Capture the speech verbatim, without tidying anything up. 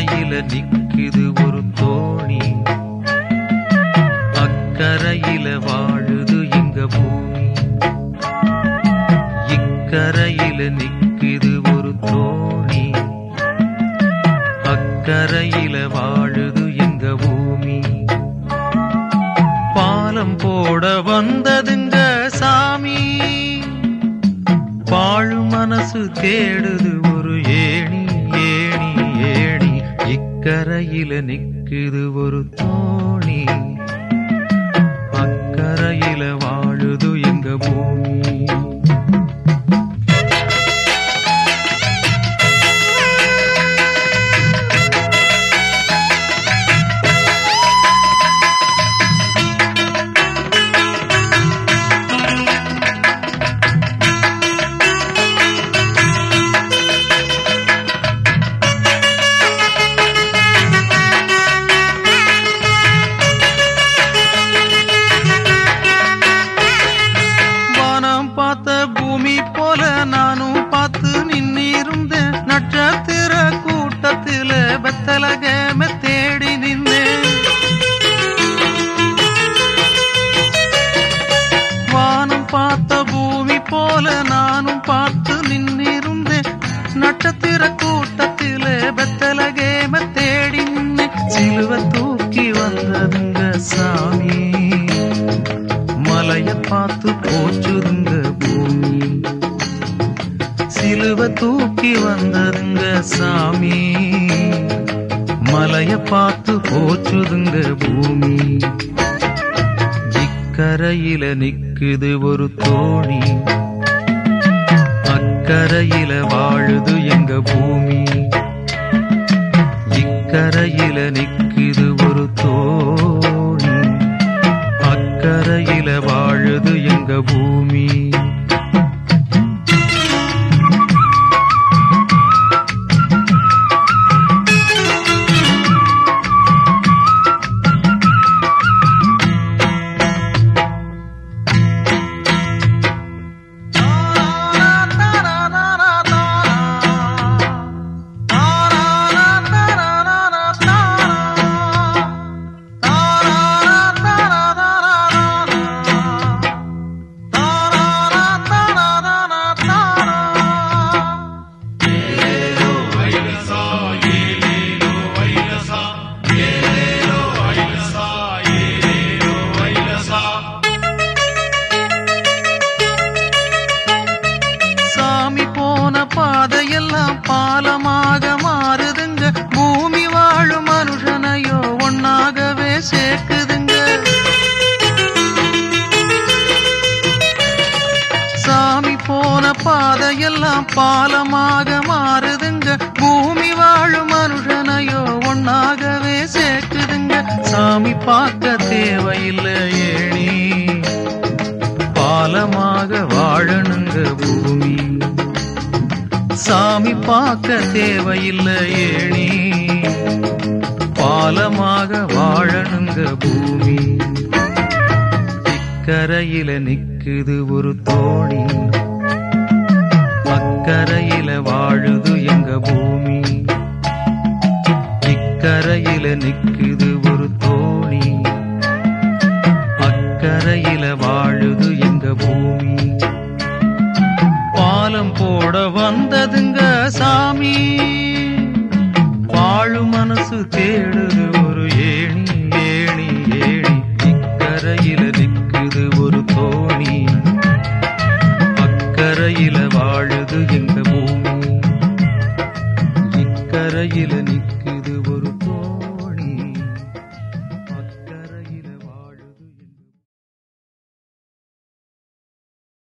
அக்கரையில நிக்குது ஒரு தோணி, அக்கரையில வாழுது எங்க பூமி. இக்கரையில நிக்குது ஒரு தோணி, அக்கரையில வாழுது எங்க பூமி. பாலம் போட வந்ததுங்க சாமி, பாழு மனசு தேடுது ஒரு ஏணி ஏணி ஏணி. இக்கரையில நிக்குது ஒரு தோணி, அக்கரையில வாழுது எங்க பூமி. பூமி போல நானும் பார்த்து நின்னிருந்தேன், நட்சத்திர கூட்டத்தில பெத்தலகேம தேடி நின்றேன். வானம் பார்த்த பூமி போல நானும் பார்த்து நின்னிருந்தேன், நட்சத்திர கூட்டத்தில பெத்தலகேம தேடி நின்றேன். சிலுவை தூக்கி வந்ததுங்க சாமி, மலைய பார்த்து போச்சுதுங்க பூமி. சிலுவை தூக்கி வந்ததுங்க சாமி, மலைய பார்த்து போச்சுதுங்க பூமி. இக்கரையில நிக்குது ஒரு தோணி, அக்கரையில வாழுது எங்க பூமி. இக்கரையில நிக்குது ஒரு தோணி, அக்கரையில வாழுது எங்க பூமி. பாதையெல்லாம் பாலமாக மாறுதுங்க, பூமி வாழும் மனுஷனையோ ஒன்னாகவே சேர்க்குதுங்க. சாமி போன பாதையெல்லாம் பாலமாக மாறுதுங்க, பூமி வாழும் மனுஷனையோ ஒன்னாகவே சேர்க்குதுங்க. சாமி பார்க்க தேவையில்லை ஏணி, பாலமாக வாழணுங்க பூமி. சாமி பார்க்க தேவையில்லை ஏணி, பாலமாக வாழணுங்க பூமி. இக்கரையில நிக்குது ஒரு தோணி, அக்கரையில வாழுது எங்க பூமி. இக்கரையில நிக்குது ஒரு தோணி, அக்கரையில வாழுது எங்க பூமி. பாலம் போட வந்ததுங்க சாமி, வாழு மனசு தேடுது ஒரு ஏணி ஏணி ஏணி. இக்கரையில நிக்குது ஒரு தோணி, அக்கரையில வாழுது எங்க பூமி. இக்கரையில